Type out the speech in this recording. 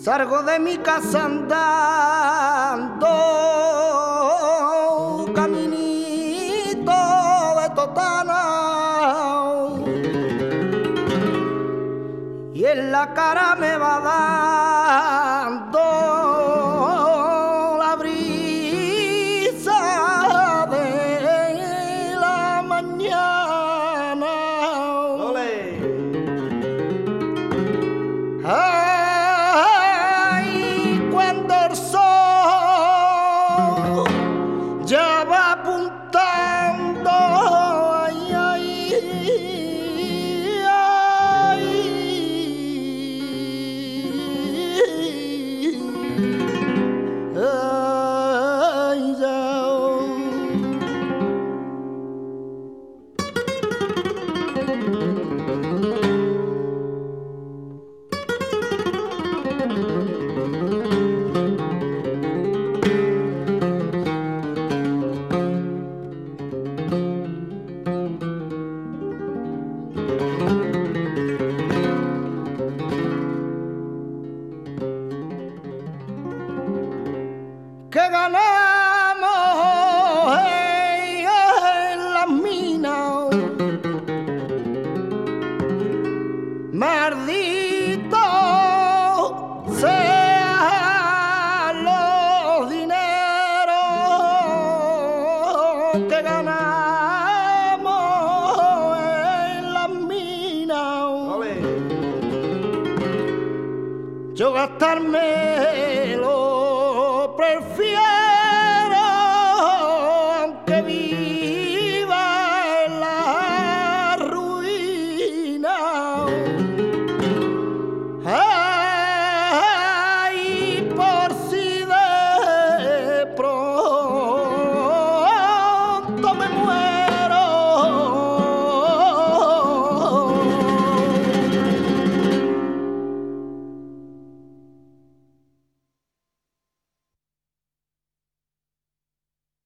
Salgo de mi casa andando, caminito de Totana, y en la cara me va dando la brisa de la mañana. ¡Ole! Ya va apuntando, ay, ay, ay, ay, ya. Que ganamos en las minas, maldito sean los dineros que ganamos en las minas. Yo gastármelo prefiero